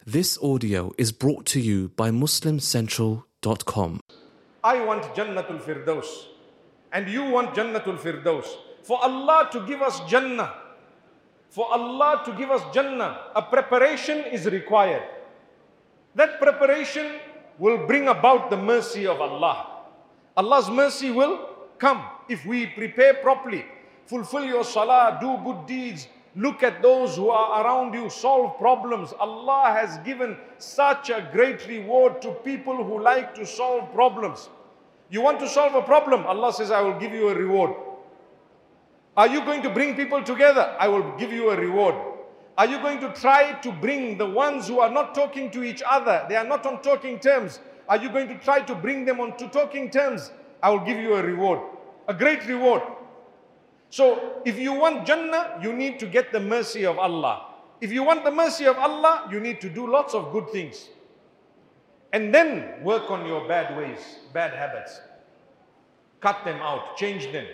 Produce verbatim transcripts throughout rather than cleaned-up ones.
This audio is brought to you by Muslim Central dot com. I want Jannatul Firdaus, and you want Jannatul Firdaus. For Allah to give us Jannah, for Allah to give us Jannah, a preparation is required. That preparation will bring about the mercy of Allah. Allah's mercy will come if we prepare properly. Fulfill your salah, do good deeds, look at those who are around you, solve problems. Allah has given such a great reward to people who like to solve problems. You want to solve a problem? Allah says, I will give you a reward. Are you going to bring people together? I will give you a reward. Are you going to try to bring the ones who are not talking to each other? They are not on talking terms. Are you going to try to bring them on to talking terms? I will give you a reward, a great reward. So if you want Jannah, you need to get the mercy of Allah. If you want the mercy of Allah, you need to do lots of good things. And then work on your bad ways, bad habits. Cut them out, change them.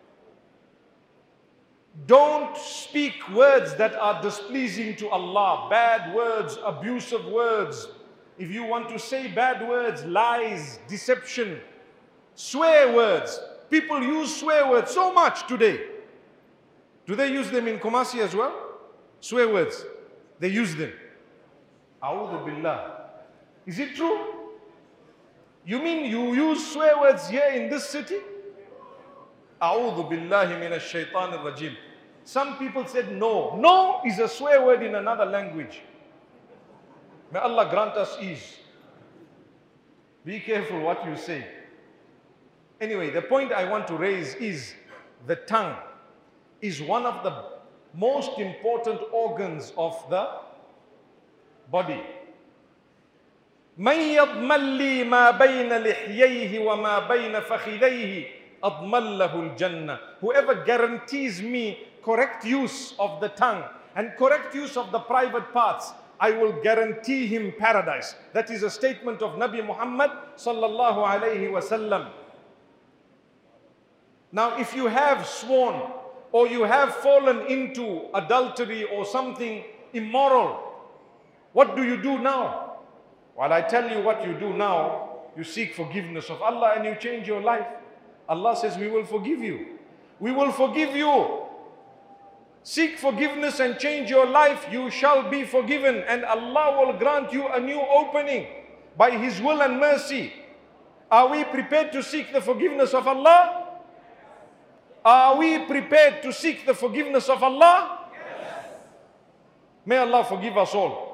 Don't speak words that are displeasing to Allah. Bad words, abusive words. If you want to say bad words, lies, deception, swear words. People use swear words so much today. Do they use them in Kumasi as well? Swear words. They use them. A'udhu billah. Is it true? You mean you use swear words here in this city? A'udhu billahi minash shaitanir rajim. Some people said no. No is a swear word in another language. May Allah grant us ease. Be careful what you say. Anyway, the point I want to raise is the tongue is one of the most important organs of the body. مَنْ يَضْمَنْ لِي مَا بَيْنَ لِحْيَيْهِ وَمَا بَيْنَ فَخِذَيْهِ أَضْمَنْ لَهُ الْجَنَّةِ. Whoever guarantees me correct use of the tongue and correct use of the private parts, I will guarantee him paradise. That is a statement of Nabi Muhammad sallallahu alayhi wasallam. Now, if you have sworn or you have fallen into adultery or something immoral, what do you do now? While I tell you what you do now, you seek forgiveness of Allah and you change your life. Allah says, we will forgive you. We will forgive you. Seek forgiveness and change your life, you shall be forgiven, and Allah will grant you a new opening by His will and mercy. Are we prepared to seek the forgiveness of Allah? Are we prepared to seek the forgiveness of Allah? Yes. May Allah forgive us all.